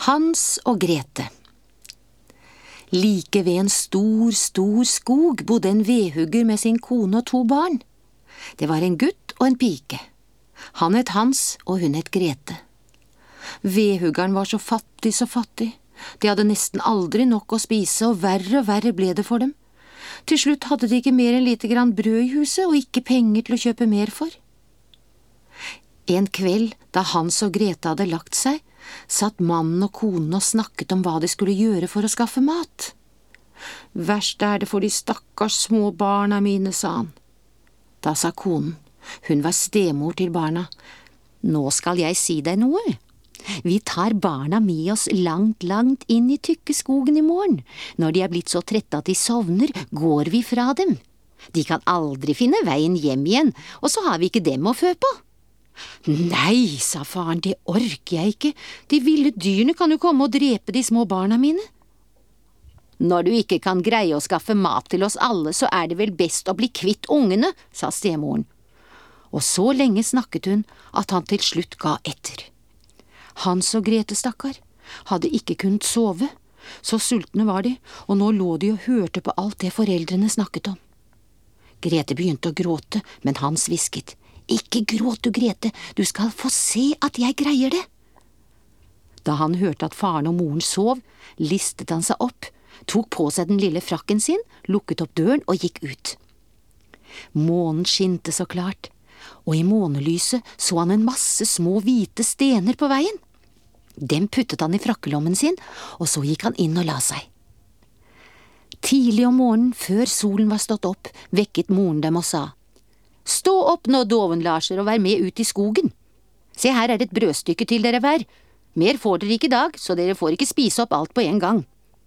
Hans og Grete. Like ved en stor skog bodde en vedhugger med sin kone og 2 barn. Det var en gutt og en pike. Han het Hans, og hun het Grete. Vedhuggeren var så fattig. De hadde nesten aldri nok å spise, og verre ble det for dem. Til slutt hadde de ikke mer enn lite grann brød i huset, og ikke penger til å kjøpe mer for. En kveld, da Hans og Grete hadde lagt seg, satt mannen og konen og snakket om hva de skulle gjøre for å skaffe mat. «Verst er det for de stakkars små barna mine», sa han. Da sa konen, hun var stemor til barna, «Nå skal jeg si deg noe. Vi tar barna med oss langt inn i tykke skogen i morgen. Når de er blitt så trette at de sovner, går vi fra dem. De kan aldri finne veien hjem igjen, og så har vi ikke dem å fø på.» «Nei», sa faren, «det orker jeg ikke. De ville dyrene kan jo komme og drepe de små barna mine.» «Når du ikke kan greie å skaffe mat til oss alle, så er det vel best å bli kvitt ungene», sa stemoren. Og så lenge snakket hun at han til slutt ga etter. Hans og Grete, stakkar, hadde ikke kunnet sove. Så sultne var de, og nå lå de og hørte på alt det foreldrene snakket om. Grete begynte å gråte, men Hans hvisket, «Ikke gråt du, Grete, du skal få se at jeg greier det.» Da han hørte at faren og moren sov, listet han seg opp, tok på seg den lille frakken sin, lukket opp døren og gikk ut. Månen skinte så klart, og i månelyset så han en masse små hvite stener på veien. Dem puttet han i frakkelommen sin, og så gikk han inn og la seg. Tidlig om morgenen, før solen var stått opp, vekket moren dem og sa, «Stå opp nå, dovenlarser, og vær med ut i skogen. Se, her er det et brødstykke til dere hver. Mer får dere ikke i dag, så dere får ikke spise opp alt på en gang.»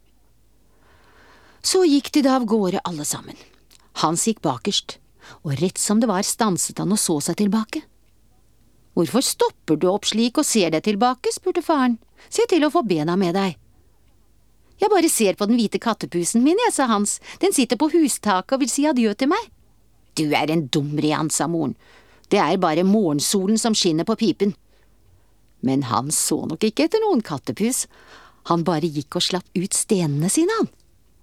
Så gikk de da av gårde alle sammen. Hans gikk bakerst, og rett som det var stanset han og så seg tilbake. «Hvorfor stopper du opp slik og ser deg tilbake?» spurte faren. «Se til å få bena med deg.» «Jeg bare ser på den hvite kattepusen min, jeg», sa Hans. «Den sitter på hustaket og vil si adjø til meg.» «Du er en dum rian», sa moren. «Det er bare morgensolen som skinner på pipen.» Men han så nok ikke etter noen kattepus. Han bare gikk og slapp ut stenene sine, han.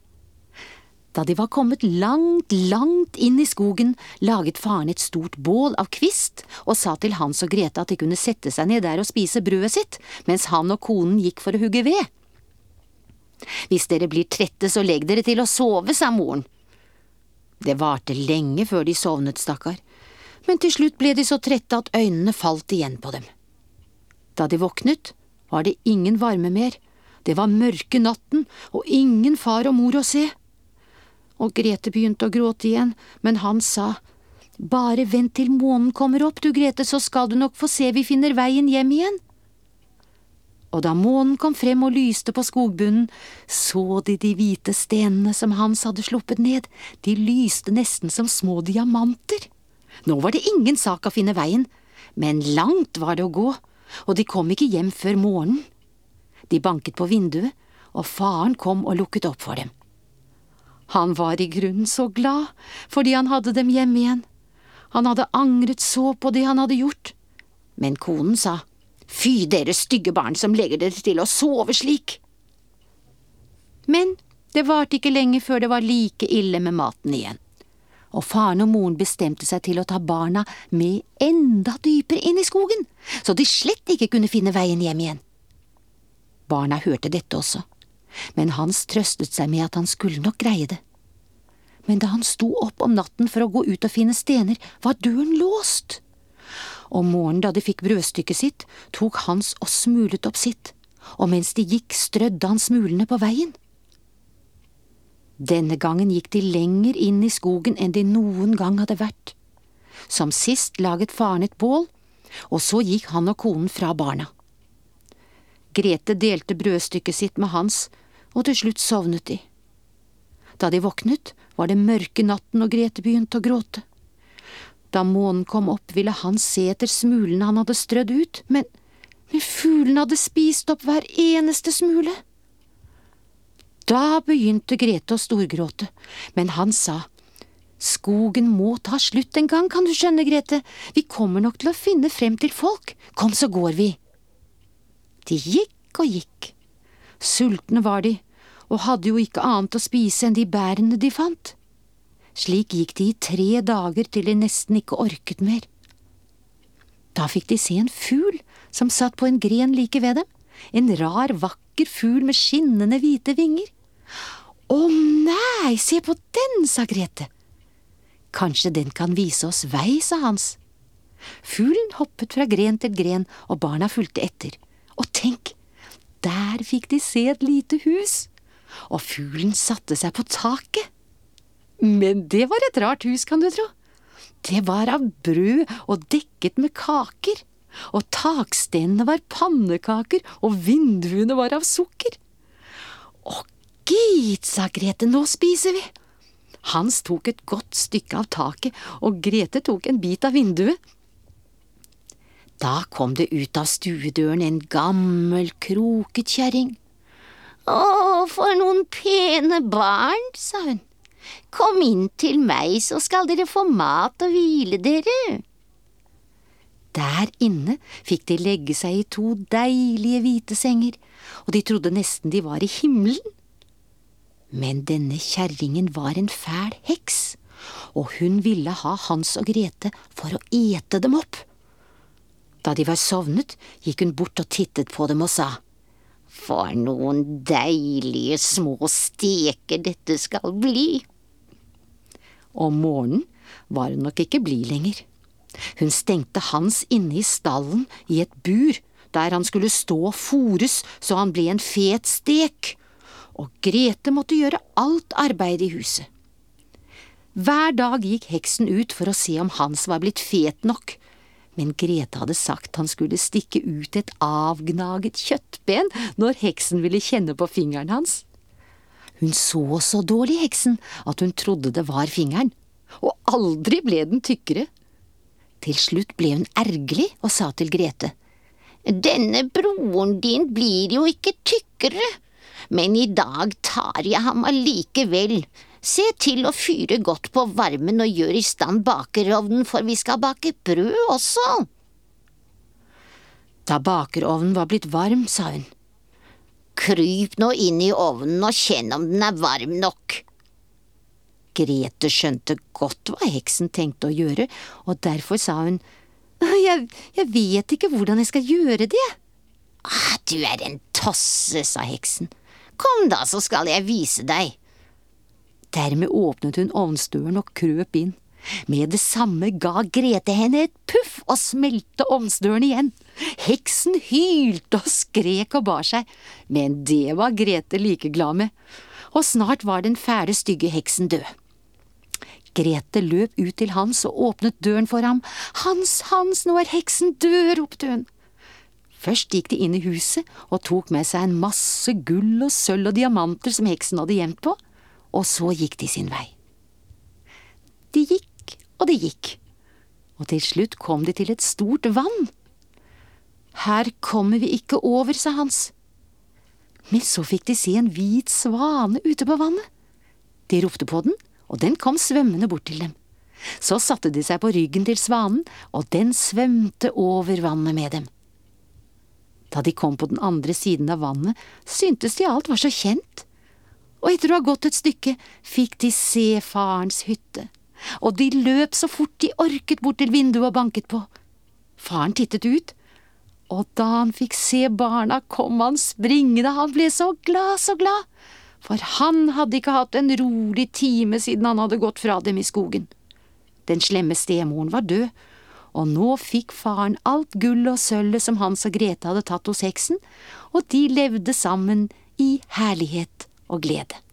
Da de var kommet langt inn i skogen, laget faren et stort bål av kvist og sa til Hans og Grete at de kunne sette seg ned der og spise brødet sitt, mens han og konen gikk for å hugge ved. «Hvis dere blir trette, så legg dere til å sove», sa moren. Det varte lenge før de sovnet, stakkar, men til slutt ble de så trette at øynene falt igjen på dem. Da de våknet, var det ingen varme mer. Det var mørke natten, og ingen far og mor å se. Og Grete begynte å gråte igjen, men han sa, «Bare vent til månen kommer opp, du Grete, så skal du nok få se vi finner veien hjem igjen.» Og da månen kom frem og lyste på skogbunnen, så de hvite stenene som Hans hadde sluppet ned. De lyste nesten som små diamanter. Nå var det ingen sak å finne veien, men langt var det å gå, og de kom ikke hjem før morgenen. De banket på vinduet, og faren kom og lukket opp for dem. Han var i grunnen så glad, fordi han hadde dem hjem igjen. Han hadde angret så på det han hadde gjort. Men konen sa, «Fy, dere stygge barn som legger dere til å sove slik!» Men det varte ikke lenge før det var like ille med maten igjen. Og faren og moren bestemte seg til å ta barna med enda dypere inn i skogen, så de slett ikke kunne finne veien hjem igjen. Barna hørte dette også, men Hans trøstet seg med at han skulle nok greie det. Men da han sto opp om natten for å gå ut og finne stener, var døren låst. Om morgenen da de fikk brødstykket sitt, tok Hans og smulet opp sitt, og mens de gikk strødde han smulene på veien. Denne gangen gikk de lenger inn i skogen enn de noen gang hadde vært. Som sist laget faren et bål, og så gikk han og konen fra barna. Grete delte brødstykket sitt med Hans, og til slutt sovnet de. Da de våknet, var det mørke natten og Grete begynte å gråte. Da månen kom opp, ville han se etter smulene han hadde strødd ut, men fuglene hadde spist opp hver eneste smule. Da begynte Grete å storgråte, men han sa, «Skogen må ta slutt en gang, kan du skjønne, Grete. Vi kommer nok til å finne frem til folk. Kom, så går vi.» De gikk og gikk, Sultne var de, og hadde jo ikke annet å spise enn de bærene de fant. Slik gikk de i 3 dager til de nesten ikke orket mer. Da fikk de se en fugl som satt på en gren like ved dem, en rar, vakker fugl med skinnende hvite vinger. Å nei, se på den, sa Grete. Kanskje den kan vise oss vei, sa Hans. Fuglen hoppet fra gren til gren, og barna fulgte etter. Og tenk, der fikk de se et lite hus, og fuglen satte seg på taket. Men det var et rart hus, kan du tro. Det var av brød og dekket med kaker, og takstenene var pannekaker, og vinduene var av sukker. Å, gitt, sa Grete, nå spiser vi. Hans tok et godt stykke av taket, og Grete tok en bit av vinduet. Da kom det ut av stuedøren en gammel, kroket kjerring. Å, for noen pene barn, sa hun. Kom inn til meg, så skal dere få mat og hvile dere. Der inne fikk de legge seg i 2 deilige hvite senger, og de trodde nesten de var i himmelen. Men denne kjerringen var en fæl heks, og hun ville ha Hans og Grete for å ete dem opp. Da de var sovnet, gikk hun bort og tittet på dem og sa, «For noen deilige små steker dette skal bli!» Om morgenen var hun nok ikke blid lenger. Hun stengte Hans inne i stallen i et bur, der han skulle stå og fôres så han ble en fet stek, og Grete måtte gjøre alt arbeid i huset. Hver dag gikk heksen ut for å se om Hans var blitt fet nok, men Grete hadde sagt han skulle stikke ut et avgnaget kjøttben når heksen ville kjenne på fingeren hans. Hun så dårlig, heksen, at hun trodde det var fingeren, og aldri ble den tykkere. Til slutt ble hun ergerlig og sa til Grete, «Denne broren din blir jo ikke tykkere, men i dag tar jeg ham allikevel. Se til å fyre godt på varmen og gjør i stand bakerovnen, for vi skal bake brød også.» Da bakerovnen var blitt varm, sa hun, «Kryp nå inn i ovnen og kjenn om den er varm nok.» Grete skjønte godt hva heksen tenkte å gjøre, og derfor sa hun, jeg vet ikke hvordan jeg skal gjøre det.» «Du er en tosse», sa heksen. «Kom da, så skal jeg vise deg.» Dermed åpnet hun ovnsdøren og krøp inn. Med det samme ga Grete henne et puff og smelte ovnsdøren igjen. Heksen hylte og skrek og bar seg, men det var Grete like glad med. Og snart var den fæle, stygge heksen død. Grete løp ut til Hans og åpnet døren for ham. «Hans, Hans, nå er heksen død», ropte hun. Først gikk de inn i huset og tok med seg en masse gull og sølv og diamanter som heksen hadde gjemt på, og så gikk de sin vei. De gikk og de gikk, og til slutt kom de til et stort vann. «Her kommer vi ikke over», sa Hans. Men så fikk de se en hvit svane ute på vannet. De ropte på den, og den kom svømmende bort til dem. Så satte de seg på ryggen til svanen, og den svømte over vannet med dem. Da de kom på den andre siden av vannet, syntes de alt var så kjent. Og etter å ha gått et stykke, fikk de se farens hytte. Og de løp så fort de orket bort til vinduet og banket på. Faren tittet ut, og da han fikk se barna, kom han springende. Han ble så glad, for han hadde ikke hatt en rolig time siden han hadde gått fra dem i skogen. Den slemme stemoren var død, og nå fikk faren alt gull og sølvet som Hans og Grete hadde tatt hos heksen, og de levde sammen i herlighet og glede.